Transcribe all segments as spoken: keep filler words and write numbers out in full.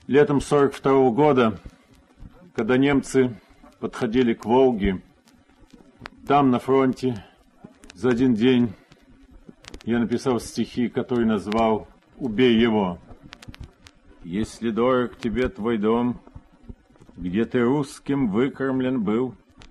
Летом сорок второго года, когда немцы подходили к Волге, там, на фронте, за один день я написал стихи, которые назвал «Убей его». Если дорог тебе твой дом, где ты русским выкормлен был,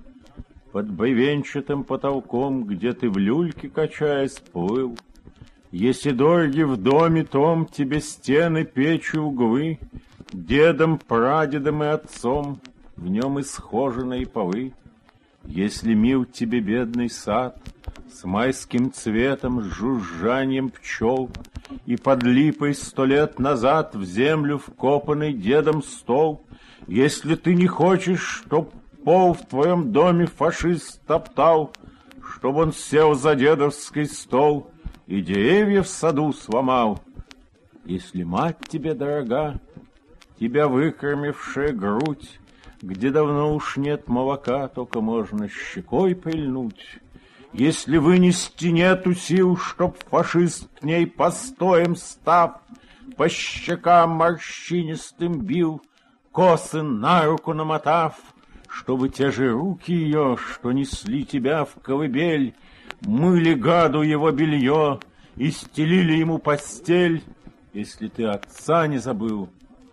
под бревенчатым потолком, где ты в люльке, качаясь, плыл, если дороги в доме том тебе стены, печи, углы, дедом, прадедом и отцом в нем исхоженные полы, если мил тебе бедный сад с майским цветом, с жужжанием пчел, и под липой сто лет назад в землю вкопанный дедом стол, если ты не хочешь, чтоб пол в твоем доме фашист топтал, чтоб он сел за дедовский стол и деревья в саду сломал, если мать тебе дорога, тебя выкормившая грудь, где давно уж нет молока, только можно щекой прильнуть, если вынести нету сил, чтоб фашист к ней постоем став, по щекам морщинистым бил, косы на руку намотав, чтобы те же руки ее, что несли тебя в колыбель, мыли гаду его белье и стелили ему постель, если ты отца не забыл,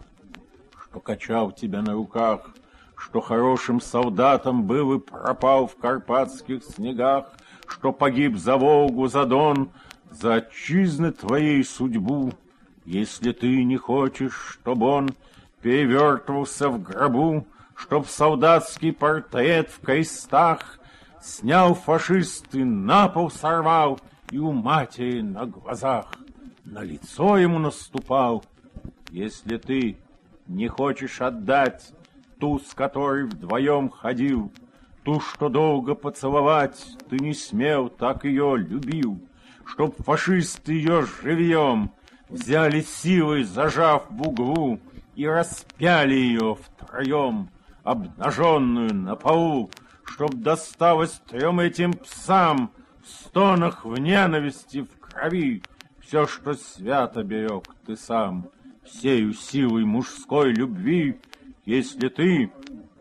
что качал тебя на руках, что хорошим солдатом был и пропал в карпатских снегах, что погиб за Волгу, за Дон, за отчизны твоей судьбу, если ты не хочешь, чтоб он перевертывался в гробу, чтоб солдатский портрет в крестах снял фашист и на пол сорвал, и у матери на глазах на лицо ему наступал. Если ты не хочешь отдать ту, с которой вдвоем ходил, ту, что долго поцеловать ты не смел, так ее любил, чтоб фашисты ее живьем взяли силой, зажав в углу, и распяли ее втроем, обнаженную на полу, чтоб досталось трем этим псам в стонах, в ненависти, в крови все, что свято берег ты сам, всею силой мужской любви, если ты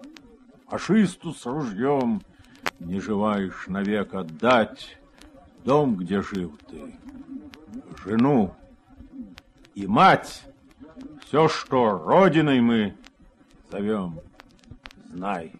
фашисту с ружьем не желаешь навек отдать дом, где жил ты, жену и мать, все, что родиной мы зовем, знай,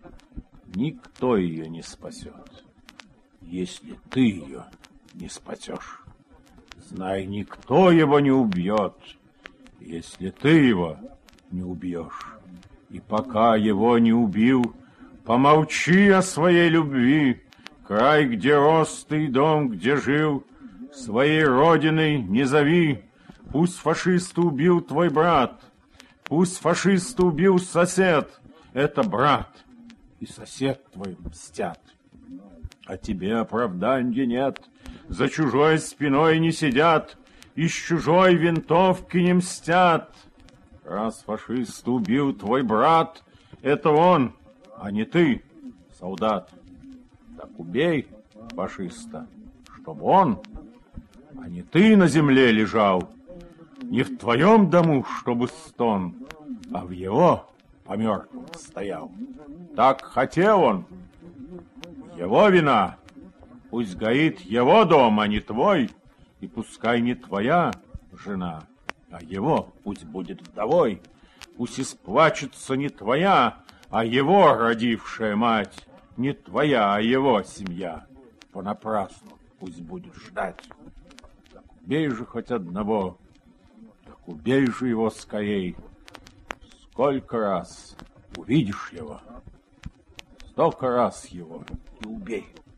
никто ее не спасет, если ты ее не спасешь. Знай, никто его не убьет, если ты его не убьешь. И пока его не убил, помолчи о своей любви, край, где рос ты, дом, где жил, своей родиной не зови. Пусть фашиста убил твой брат, пусть фашиста убил сосед, это брат и сосед твой мстят. А тебе оправданья нет, за чужой спиной не сидят, из чужой винтовки не мстят. Раз фашиста убил твой брат, это он, а не ты, солдат. Так убей фашиста, чтоб он, а не ты на земле лежал. Не в твоем дому, чтобы стон, а в его по мертвым стоял. Так хотел он, его вина. Пусть горит его дом, а не твой, и пускай не твоя жена, а его пусть будет вдовой. Пусть исплачется не твоя, а его родившая мать, не твоя, а его семья. Понапрасну пусть будет ждать. Так убей же хоть одного, так убей же его скорей. Сколько раз увидишь его, столько раз его и убей.